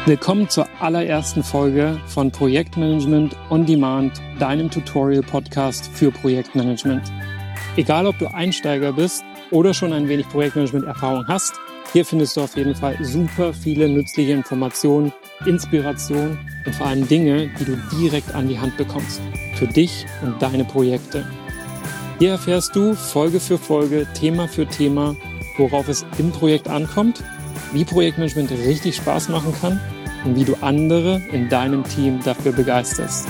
Willkommen zur allerersten Folge von Projektmanagement on Demand, deinem Tutorial-Podcast für Projektmanagement. Egal, ob du Einsteiger bist oder schon ein wenig Projektmanagement-Erfahrung hast, hier findest du auf jeden Fall super viele nützliche Informationen, Inspiration und vor allem Dinge, die du direkt an die Hand bekommst. Für dich und deine Projekte. Hier erfährst du Folge für Folge, Thema für Thema, worauf es im Projekt ankommt, wie Projektmanagement richtig Spaß machen kann und wie du andere in deinem Team dafür begeisterst.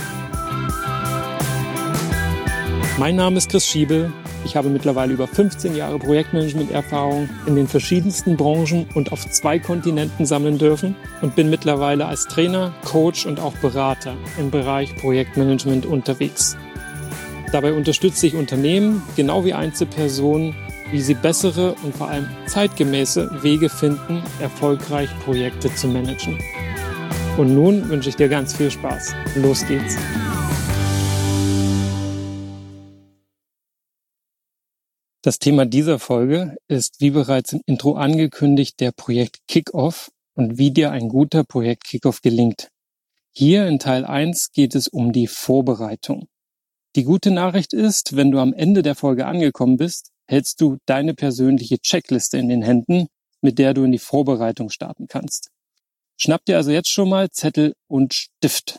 Mein Name ist Chris Schiebel. Ich habe mittlerweile über 15 Jahre Projektmanagement-Erfahrung in den verschiedensten Branchen und auf 2 Kontinenten sammeln dürfen und bin mittlerweile als Trainer, Coach und auch Berater im Bereich Projektmanagement unterwegs. Dabei unterstütze ich Unternehmen, genau wie Einzelpersonen, wie sie bessere und vor allem zeitgemäße Wege finden, erfolgreich Projekte zu managen. Und nun wünsche ich dir ganz viel Spaß. Los geht's! Das Thema dieser Folge ist, wie bereits im Intro angekündigt, der Projekt-Kickoff und wie dir ein guter Projekt-Kickoff gelingt. Hier in Teil 1 geht es um die Vorbereitung. Die gute Nachricht ist, wenn du am Ende der Folge angekommen bist, hältst du deine persönliche Checkliste in den Händen, mit der du in die Vorbereitung starten kannst. Schnapp dir also jetzt schon mal Zettel und Stift.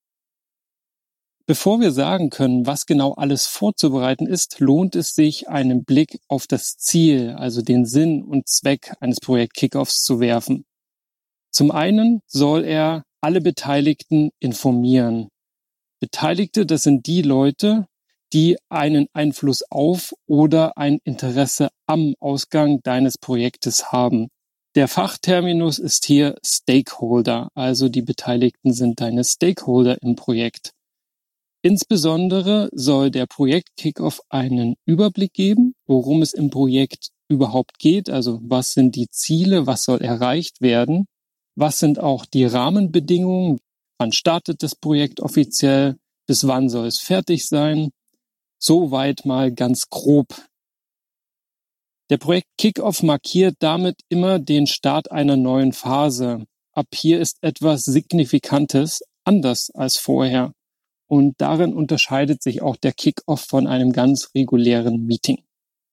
Bevor wir sagen können, was genau alles vorzubereiten ist, lohnt es sich, einen Blick auf das Ziel, also den Sinn und Zweck eines Projekt-Kickoffs zu werfen. Zum einen soll er alle Beteiligten informieren. Beteiligte, das sind die Leute, die einen Einfluss auf oder ein Interesse am Ausgang deines Projektes haben. Der Fachterminus ist hier Stakeholder, also die Beteiligten sind deine Stakeholder im Projekt. Insbesondere soll der Projekt-Kickoff einen Überblick geben, worum es im Projekt überhaupt geht, also was sind die Ziele, was soll erreicht werden, was sind auch die Rahmenbedingungen, wann startet das Projekt offiziell, bis wann soll es fertig sein, soweit mal ganz grob. Der Projekt-Kickoff markiert damit immer den Start einer neuen Phase. Ab hier ist etwas Signifikantes anders als vorher. Und darin unterscheidet sich auch der Kickoff von einem ganz regulären Meeting.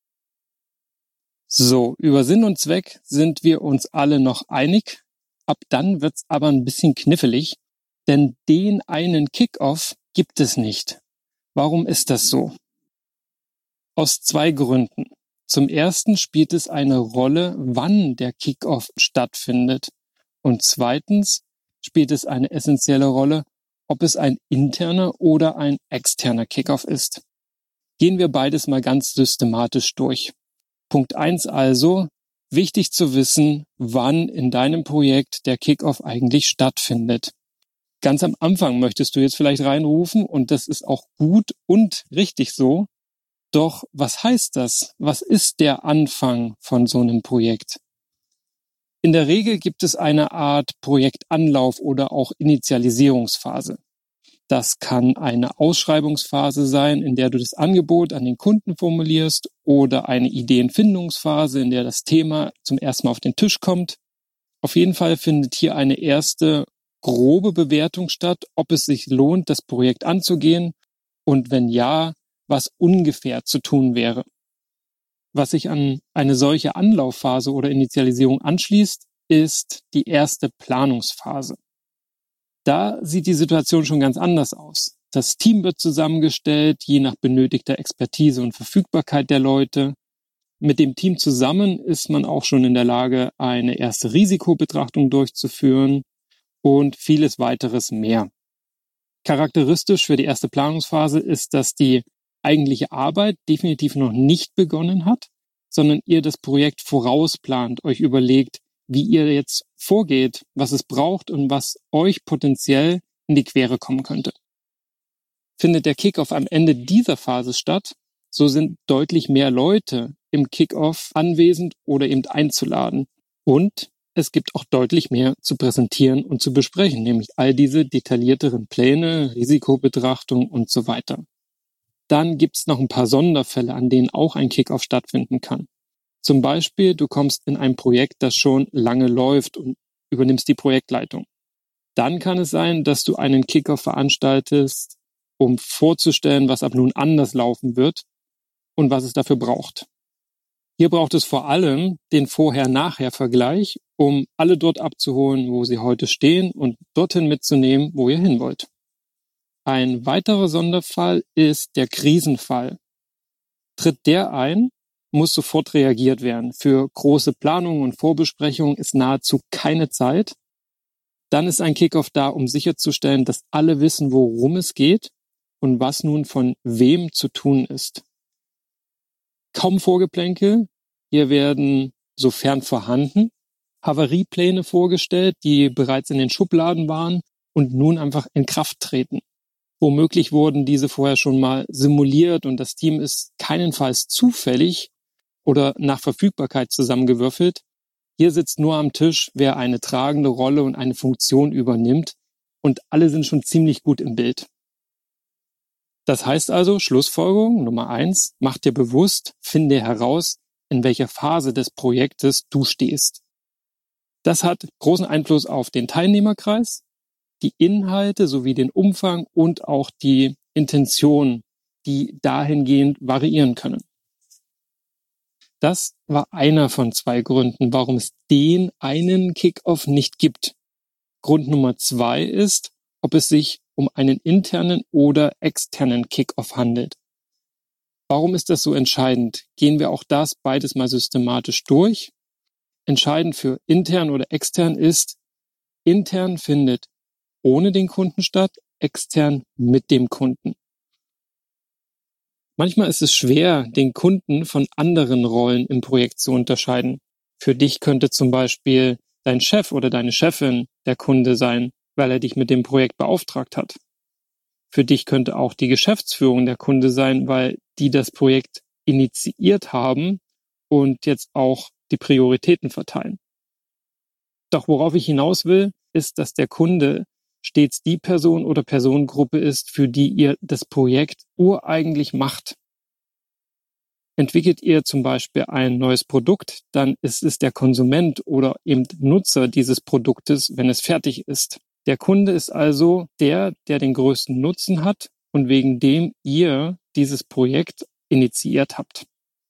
So, über Sinn und Zweck sind wir uns alle noch einig. Ab dann wird's aber ein bisschen knifflig, denn den einen Kickoff gibt es nicht. Warum ist das so? Aus 2 Gründen. Zum ersten spielt es eine Rolle, wann der Kickoff stattfindet. Und zweitens spielt es eine essentielle Rolle, ob es ein interner oder ein externer Kickoff ist. Gehen wir beides mal ganz systematisch durch. Punkt 1 also, wichtig zu wissen, wann in deinem Projekt der Kickoff eigentlich stattfindet. Ganz am Anfang möchtest du jetzt vielleicht reinrufen und das ist auch gut und richtig so. Doch was heißt das? Was ist der Anfang von so einem Projekt? In der Regel gibt es eine Art Projektanlauf oder auch Initialisierungsphase. Das kann eine Ausschreibungsphase sein, in der du das Angebot an den Kunden formulierst, oder eine Ideenfindungsphase, in der das Thema zum ersten Mal auf den Tisch kommt. Auf jeden Fall findet hier eine erste grobe Bewertung statt, ob es sich lohnt, das Projekt anzugehen und wenn ja, was ungefähr zu tun wäre. Was sich an eine solche Anlaufphase oder Initialisierung anschließt, ist die erste Planungsphase. Da sieht die Situation schon ganz anders aus. Das Team wird zusammengestellt, je nach benötigter Expertise und Verfügbarkeit der Leute. Mit dem Team zusammen ist man auch schon in der Lage, eine erste Risikobetrachtung durchzuführen und vieles weiteres mehr. Charakteristisch für die erste Planungsphase ist, dass die eigentliche Arbeit definitiv noch nicht begonnen hat, sondern ihr das Projekt vorausplant, euch überlegt, wie ihr jetzt vorgeht, was es braucht und was euch potenziell in die Quere kommen könnte. Findet der Kickoff am Ende dieser Phase statt, so sind deutlich mehr Leute im Kickoff anwesend oder eben einzuladen. Und es gibt auch deutlich mehr zu präsentieren und zu besprechen, nämlich all diese detaillierteren Pläne, Risikobetrachtung und so weiter. Dann gibt's noch ein paar Sonderfälle, an denen auch ein Kickoff stattfinden kann. Zum Beispiel, du kommst in ein Projekt, das schon lange läuft und übernimmst die Projektleitung. Dann kann es sein, dass du einen Kickoff veranstaltest, um vorzustellen, was ab nun anders laufen wird und was es dafür braucht. Hier braucht es vor allem den Vorher-Nachher-Vergleich, um alle dort abzuholen, wo sie heute stehen und dorthin mitzunehmen, wo ihr hin wollt. Ein weiterer Sonderfall ist der Krisenfall. Tritt der ein, muss sofort reagiert werden. Für große Planungen und Vorbesprechungen ist nahezu keine Zeit. Dann ist ein Kickoff da, um sicherzustellen, dass alle wissen, worum es geht und was nun von wem zu tun ist. Kaum Vorgeplänkel. Hier werden, sofern vorhanden, Havariepläne vorgestellt, die bereits in den Schubladen waren und nun einfach in Kraft treten. Womöglich wurden diese vorher schon mal simuliert und das Team ist keinenfalls zufällig oder nach Verfügbarkeit zusammengewürfelt. Hier sitzt nur am Tisch, wer eine tragende Rolle und eine Funktion übernimmt und alle sind schon ziemlich gut im Bild. Das heißt also, Schlussfolgerung Nummer 1, mach dir bewusst, finde heraus, in welcher Phase des Projektes du stehst. Das hat großen Einfluss auf den Teilnehmerkreis, die Inhalte sowie den Umfang und auch die Intention, die dahingehend variieren können. Das war einer von 2 Gründen, warum es den einen Kickoff nicht gibt. Grund Nummer 2 ist, ob es sich um einen internen oder externen Kickoff handelt. Warum ist das so entscheidend? Gehen wir auch das beides mal systematisch durch. Entscheidend für intern oder extern ist, intern findet ohne den Kunden statt, extern mit dem Kunden. Manchmal ist es schwer, den Kunden von anderen Rollen im Projekt zu unterscheiden. Für dich könnte zum Beispiel dein Chef oder deine Chefin der Kunde sein, weil er dich mit dem Projekt beauftragt hat. Für dich könnte auch die Geschäftsführung der Kunde sein, weil die das Projekt initiiert haben und jetzt auch die Prioritäten verteilen. Doch worauf ich hinaus will, ist, dass der Kunde stets die Person oder Personengruppe ist, für die ihr das Projekt ureigentlich macht. Entwickelt ihr zum Beispiel ein neues Produkt, dann ist es der Konsument oder eben Nutzer dieses Produktes, wenn es fertig ist. Der Kunde ist also der den größten Nutzen hat und wegen dem ihr dieses Projekt initiiert habt.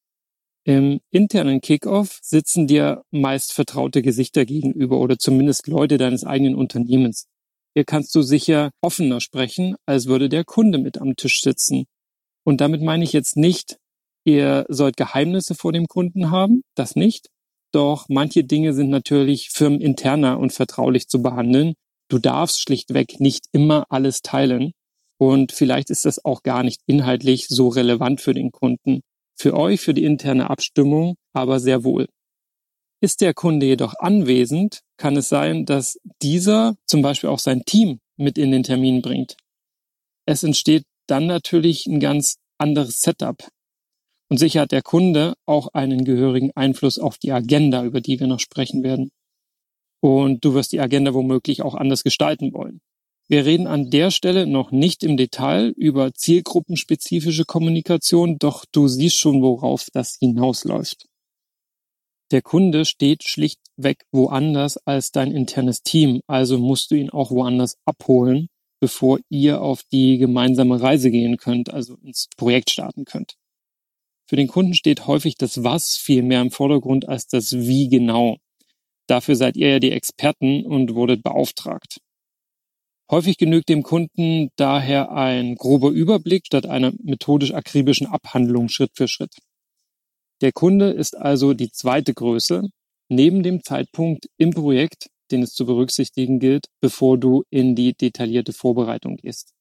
Im internen Kickoff sitzen dir meist vertraute Gesichter gegenüber oder zumindest Leute deines eigenen Unternehmens. Hier kannst du sicher offener sprechen, als würde der Kunde mit am Tisch sitzen. Und damit meine ich jetzt nicht, ihr sollt Geheimnisse vor dem Kunden haben, das nicht. Doch manche Dinge sind natürlich firmeninterner und vertraulich zu behandeln. Du darfst schlichtweg nicht immer alles teilen. Und vielleicht ist das auch gar nicht inhaltlich so relevant für den Kunden. Für euch, für die interne Abstimmung, aber sehr wohl. Ist der Kunde jedoch anwesend, kann es sein, dass dieser zum Beispiel auch sein Team mit in den Termin bringt. Es entsteht dann natürlich ein ganz anderes Setup. Und sicher hat der Kunde auch einen gehörigen Einfluss auf die Agenda, über die wir noch sprechen werden. Und du wirst die Agenda womöglich auch anders gestalten wollen. Wir reden an der Stelle noch nicht im Detail über zielgruppenspezifische Kommunikation, doch du siehst schon, worauf das hinausläuft. Der Kunde steht schlichtweg woanders als dein internes Team, also musst du ihn auch woanders abholen, bevor ihr auf die gemeinsame Reise gehen könnt, also ins Projekt starten könnt. Für den Kunden steht häufig das Was viel mehr im Vordergrund als das Wie genau. Dafür seid ihr ja die Experten und wurdet beauftragt. Häufig genügt dem Kunden daher ein grober Überblick statt einer methodisch-akribischen Abhandlung Schritt für Schritt. Der Kunde ist also die zweite Größe neben dem Zeitpunkt im Projekt, den es zu berücksichtigen gilt, bevor du in die detaillierte Vorbereitung gehst.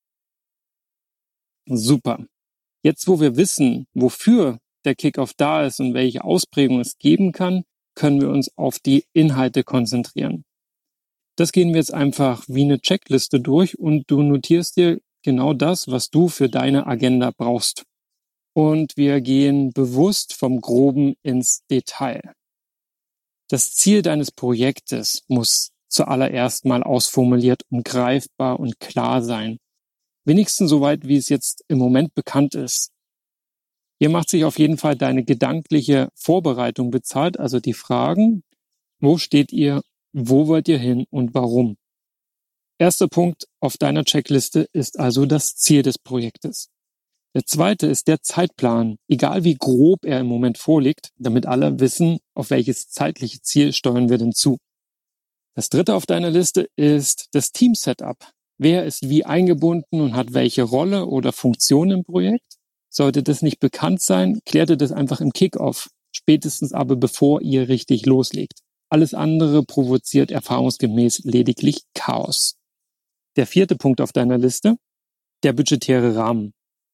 Super. Jetzt, wo wir wissen, wofür der Kickoff da ist und welche Ausprägung es geben kann, können wir uns auf die Inhalte konzentrieren. Das gehen wir jetzt einfach wie eine Checkliste durch und du notierst dir genau das, was du für deine Agenda brauchst. Und wir gehen bewusst vom Groben ins Detail. Das Ziel deines Projektes muss zuallererst mal ausformuliert und greifbar und klar sein. Wenigstens soweit, wie es jetzt im Moment bekannt ist. Hier macht sich auf jeden Fall deine gedankliche Vorbereitung bezahlt, also die Fragen, wo steht ihr, wo wollt ihr hin und warum? Erster Punkt auf deiner Checkliste ist also das Ziel des Projektes. Der zweite ist der Zeitplan, egal wie grob er im Moment vorliegt, damit alle wissen, auf welches zeitliche Ziel steuern wir denn zu. Das dritte auf deiner Liste ist das Team-Setup. Wer ist wie eingebunden und hat welche Rolle oder Funktion im Projekt? Sollte das nicht bekannt sein, klärt ihr das einfach im Kickoff, spätestens aber bevor ihr richtig loslegt. Alles andere provoziert erfahrungsgemäß lediglich Chaos. Der vierte Punkt auf deiner Liste, der budgetäre Rahmen.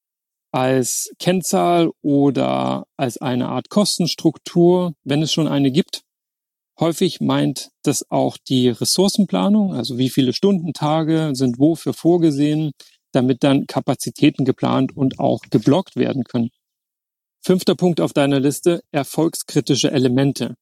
Als Kennzahl oder als eine Art Kostenstruktur, wenn es schon eine gibt. Häufig meint das auch die Ressourcenplanung, also wie viele Stunden, Tage sind wofür vorgesehen, damit dann Kapazitäten geplant und auch geblockt werden können. Fünfter Punkt auf deiner Liste, erfolgskritische Elemente.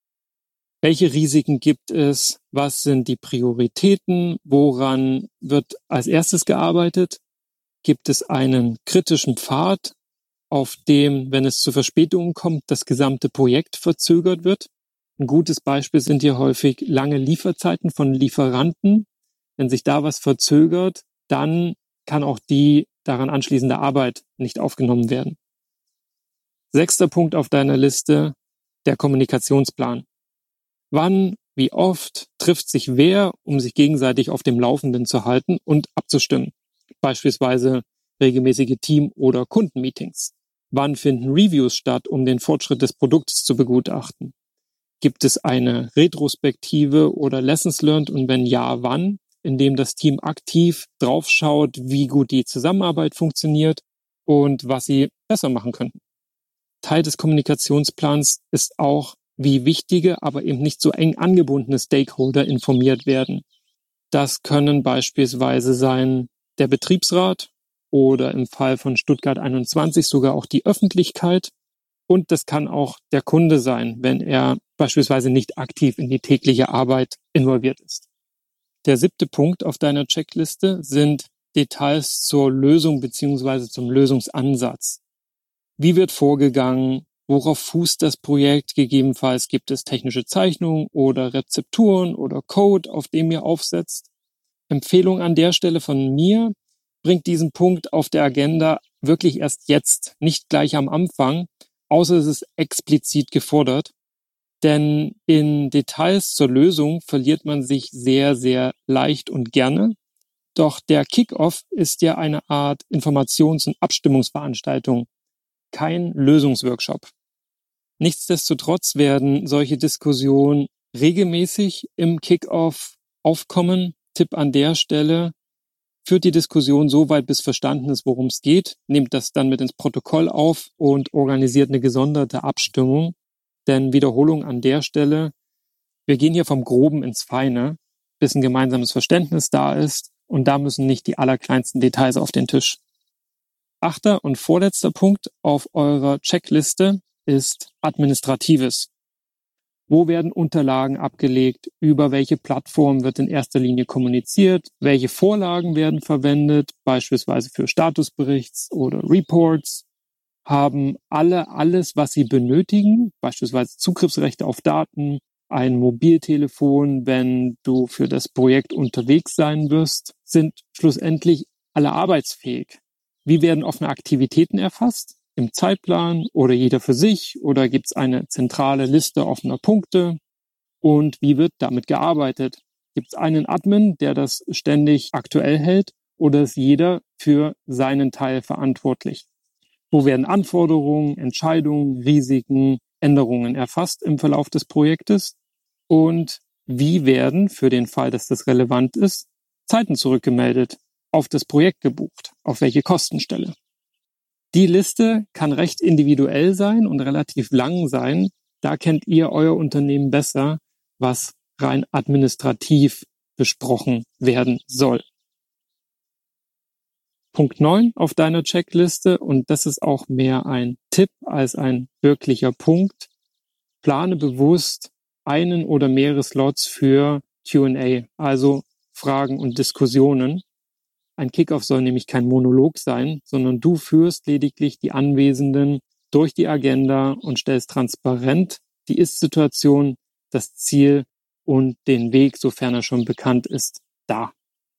Welche Risiken gibt es? Was sind die Prioritäten? Woran wird als erstes gearbeitet? Gibt es einen kritischen Pfad, auf dem, wenn es zu Verspätungen kommt, das gesamte Projekt verzögert wird? Ein gutes Beispiel sind hier häufig lange Lieferzeiten von Lieferanten. Wenn sich da was verzögert, dann kann auch die daran anschließende Arbeit nicht aufgenommen werden. Sechster Punkt auf deiner Liste, der Kommunikationsplan. Wann, wie oft trifft sich wer, um sich gegenseitig auf dem Laufenden zu halten und abzustimmen? Beispielsweise regelmäßige Team- oder Kundenmeetings. Wann finden Reviews statt, um den Fortschritt des Produkts zu begutachten? Gibt es eine Retrospektive oder Lessons learned und wenn ja, wann? Indem das Team aktiv draufschaut, wie gut die Zusammenarbeit funktioniert und was sie besser machen könnten. Teil des Kommunikationsplans ist auch, wie wichtige, aber eben nicht so eng angebundene Stakeholder informiert werden. Das können beispielsweise sein der Betriebsrat oder im Fall von Stuttgart 21 sogar auch die Öffentlichkeit. Und das kann auch der Kunde sein, wenn er beispielsweise nicht aktiv in die tägliche Arbeit involviert ist. Der siebte Punkt auf deiner Checkliste sind Details zur Lösung bzw. zum Lösungsansatz. Wie wird vorgegangen? Worauf fußt das Projekt? Gegebenenfalls gibt es technische Zeichnungen oder Rezepturen oder Code, auf dem ihr aufsetzt. Empfehlung an der Stelle von mir, bringt diesen Punkt auf der Agenda wirklich erst jetzt, nicht gleich am Anfang, außer es ist explizit gefordert. Denn in Details zur Lösung verliert man sich sehr, sehr leicht und gerne. Doch der Kick-Off ist ja eine Art Informations- und Abstimmungsveranstaltung, kein Lösungsworkshop. Nichtsdestotrotz werden solche Diskussionen regelmäßig im Kick-Off aufkommen. Tipp an der Stelle, führt die Diskussion so weit, bis verstanden ist, worum es geht, nehmt das dann mit ins Protokoll auf und organisiert eine gesonderte Abstimmung. Denn Wiederholung an der Stelle, wir gehen hier vom Groben ins Feine, bis ein gemeinsames Verständnis da ist und da müssen nicht die allerkleinsten Details auf den Tisch. Achter und vorletzter Punkt auf eurer Checkliste ist Administratives. Wo werden Unterlagen abgelegt? Über welche Plattform wird in erster Linie kommuniziert? Welche Vorlagen werden verwendet? Beispielsweise für Statusberichts oder Reports. Haben alle alles, was sie benötigen? Beispielsweise Zugriffsrechte auf Daten, ein Mobiltelefon, wenn du für das Projekt unterwegs sein wirst? Sind schlussendlich alle arbeitsfähig? Wie werden offene Aktivitäten erfasst? Im Zeitplan oder jeder für sich? Oder gibt es eine zentrale Liste offener Punkte? Und wie wird damit gearbeitet? Gibt es einen Admin, der das ständig aktuell hält? Oder ist jeder für seinen Teil verantwortlich? Wo werden Anforderungen, Entscheidungen, Risiken, Änderungen erfasst im Verlauf des Projektes? Und wie werden, für den Fall, dass das relevant ist, Zeiten zurückgemeldet, auf das Projekt gebucht, auf welche Kostenstelle? Die Liste kann recht individuell sein und relativ lang sein. Da kennt ihr euer Unternehmen besser, was rein administrativ besprochen werden soll. Punkt 9 auf deiner Checkliste, und das ist auch mehr ein Tipp als ein wirklicher Punkt. Plane bewusst einen oder mehrere Slots für Q&A, also Fragen und Diskussionen. Ein Kickoff soll nämlich kein Monolog sein, sondern du führst lediglich die Anwesenden durch die Agenda und stellst transparent die Ist-Situation, das Ziel und den Weg, sofern er schon bekannt ist, dar.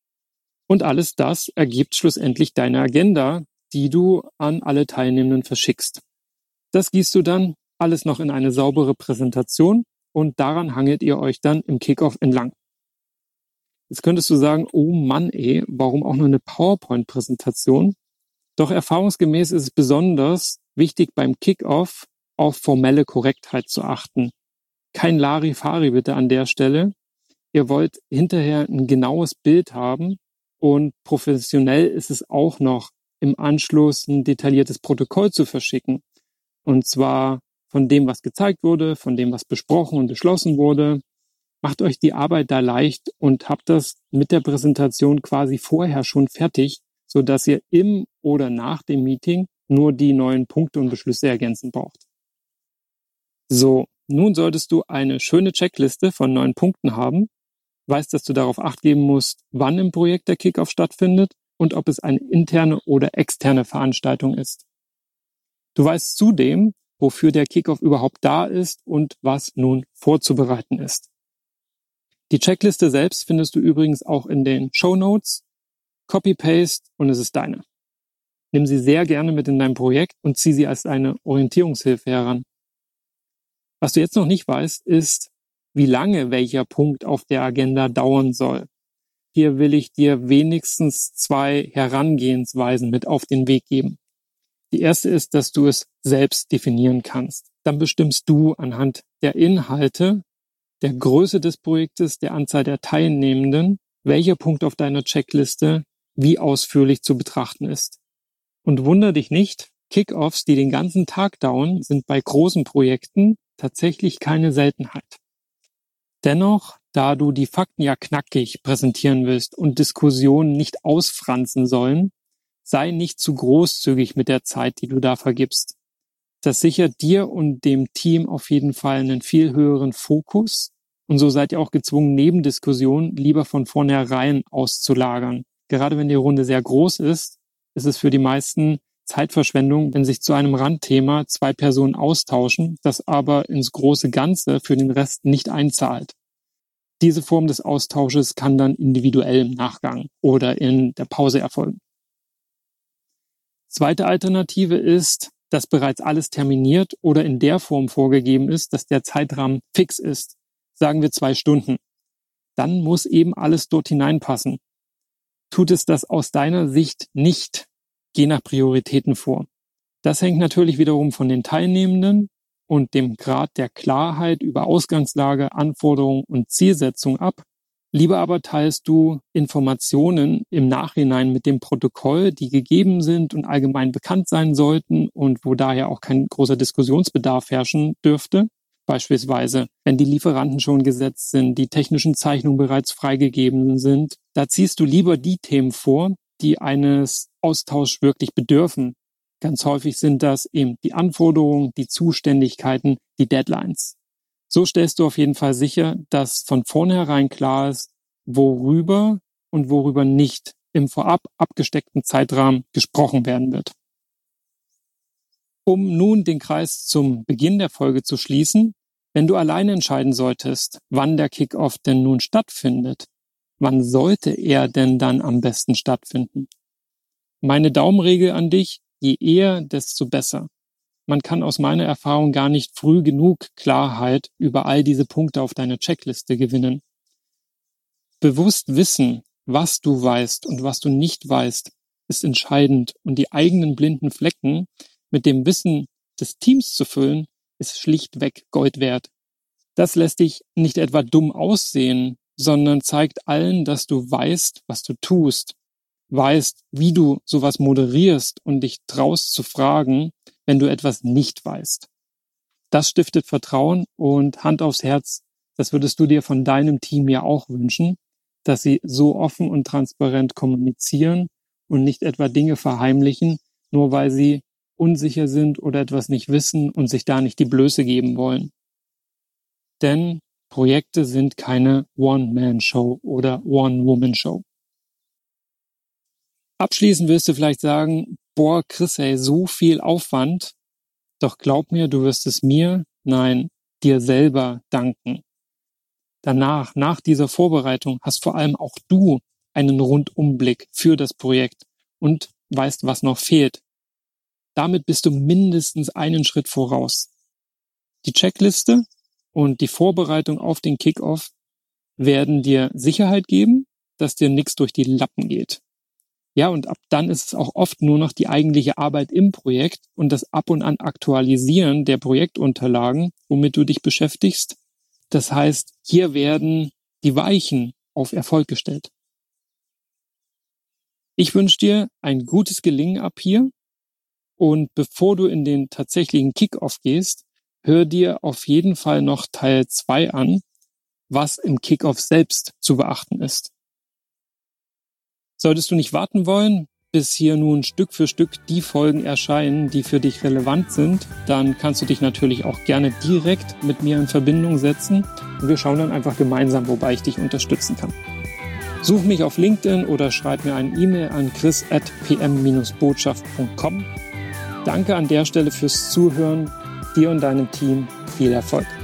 Und alles das ergibt schlussendlich deine Agenda, die du an alle Teilnehmenden verschickst. Das gießt du dann alles noch in eine saubere Präsentation und daran hangelt ihr euch dann im Kickoff entlang. Jetzt könntest du sagen, oh Mann, warum auch nur eine PowerPoint-Präsentation? Doch erfahrungsgemäß ist es besonders wichtig beim Kickoff auf formelle Korrektheit zu achten. Kein Larifari bitte an der Stelle. Ihr wollt hinterher ein genaues Bild haben und professionell ist es auch noch, im Anschluss ein detailliertes Protokoll zu verschicken. Und zwar von dem, was gezeigt wurde, von dem, was besprochen und beschlossen wurde. Macht euch die Arbeit da leicht und habt das mit der Präsentation quasi vorher schon fertig, sodass ihr im oder nach dem Meeting nur die neuen Punkte und Beschlüsse ergänzen braucht. So, nun solltest du eine schöne Checkliste von 9 Punkten haben, weißt, dass du darauf Acht geben musst, wann im Projekt der Kickoff stattfindet und ob es eine interne oder externe Veranstaltung ist. Du weißt zudem, wofür der Kickoff überhaupt da ist und was nun vorzubereiten ist. Die Checkliste selbst findest du übrigens auch in den Shownotes. Copy-Paste und es ist deine. Nimm sie sehr gerne mit in dein Projekt und zieh sie als eine Orientierungshilfe heran. Was du jetzt noch nicht weißt, ist, wie lange welcher Punkt auf der Agenda dauern soll. Hier will ich dir wenigstens 2 Herangehensweisen mit auf den Weg geben. Die erste ist, dass du es selbst definieren kannst. Dann bestimmst du anhand der Inhalte, der Größe des Projektes, der Anzahl der Teilnehmenden, welcher Punkt auf deiner Checkliste wie ausführlich zu betrachten ist. Und wunder dich nicht, Kickoffs, die den ganzen Tag dauern, sind bei großen Projekten tatsächlich keine Seltenheit. Dennoch, da du die Fakten ja knackig präsentieren willst und Diskussionen nicht ausfransen sollen, sei nicht zu großzügig mit der Zeit, die du da vergibst. Das sichert dir und dem Team auf jeden Fall einen viel höheren Fokus und so seid ihr auch gezwungen, Nebendiskussionen lieber von vornherein auszulagern. Gerade wenn die Runde sehr groß ist, ist es für die meisten Zeitverschwendung, wenn sich zu einem Randthema 2 Personen austauschen, das aber ins große Ganze für den Rest nicht einzahlt. Diese Form des Austausches kann dann individuell im Nachgang oder in der Pause erfolgen. Zweite Alternative ist, dass bereits alles terminiert oder in der Form vorgegeben ist, dass der Zeitrahmen fix ist. Sagen wir 2 Stunden. Dann muss eben alles dort hineinpassen. Tut es das aus deiner Sicht nicht, geh nach Prioritäten vor. Das hängt natürlich wiederum von den Teilnehmenden und dem Grad der Klarheit über Ausgangslage, Anforderungen und Zielsetzung ab. Lieber aber teilst du Informationen im Nachhinein mit dem Protokoll, die gegeben sind und allgemein bekannt sein sollten und wo daher auch kein großer Diskussionsbedarf herrschen dürfte. Beispielsweise, wenn die Lieferanten schon gesetzt sind, die technischen Zeichnungen bereits freigegeben sind, da ziehst du lieber die Themen vor, die eines Austauschs wirklich bedürfen. Ganz häufig sind das eben die Anforderungen, die Zuständigkeiten, die Deadlines. So stellst du auf jeden Fall sicher, dass von vornherein klar ist, worüber und worüber nicht im vorab abgesteckten Zeitrahmen gesprochen werden wird. Um nun den Kreis zum Beginn der Folge zu schließen, wenn du alleine entscheiden solltest, wann der Kickoff denn nun stattfindet, wann sollte er denn dann am besten stattfinden? Meine Daumenregel an dich, je eher, desto besser. Man kann aus meiner Erfahrung gar nicht früh genug Klarheit über all diese Punkte auf deiner Checkliste gewinnen. Bewusst wissen, was du weißt und was du nicht weißt, ist entscheidend und die eigenen blinden Flecken mit dem Wissen des Teams zu füllen, ist schlichtweg Gold wert. Das lässt dich nicht etwa dumm aussehen, sondern zeigt allen, dass du weißt, was du tust, weißt, wie du sowas moderierst und dich traust zu fragen, wenn du etwas nicht weißt. Das stiftet Vertrauen und Hand aufs Herz, das würdest du dir von deinem Team ja auch wünschen, dass sie so offen und transparent kommunizieren und nicht etwa Dinge verheimlichen, nur weil sie unsicher sind oder etwas nicht wissen und sich da nicht die Blöße geben wollen. Denn Projekte sind keine One-Man-Show oder One-Woman-Show. Abschließend willst du vielleicht sagen, boah, Chris, ey, so viel Aufwand. Doch glaub mir, du wirst es mir, nein, dir selber danken. Danach, nach dieser Vorbereitung, hast vor allem auch du einen Rundumblick für das Projekt und weißt, was noch fehlt. Damit bist du mindestens einen Schritt voraus. Die Checkliste und die Vorbereitung auf den Kickoff werden dir Sicherheit geben, dass dir nichts durch die Lappen geht. Ja, und ab dann ist es auch oft nur noch die eigentliche Arbeit im Projekt und das Ab und an Aktualisieren der Projektunterlagen, womit du dich beschäftigst. Das heißt, hier werden die Weichen auf Erfolg gestellt. Ich wünsche dir ein gutes Gelingen ab hier und bevor du in den tatsächlichen Kickoff gehst, hör dir auf jeden Fall noch Teil 2 an, was im Kickoff selbst zu beachten ist. Solltest du nicht warten wollen, bis hier nun Stück für Stück die Folgen erscheinen, die für dich relevant sind, dann kannst du dich natürlich auch gerne direkt mit mir in Verbindung setzen und wir schauen dann einfach gemeinsam, wobei ich dich unterstützen kann. Such mich auf LinkedIn oder schreib mir eine E-Mail an chris@pm-botschaft.com. Danke an der Stelle fürs Zuhören, dir und deinem Team viel Erfolg.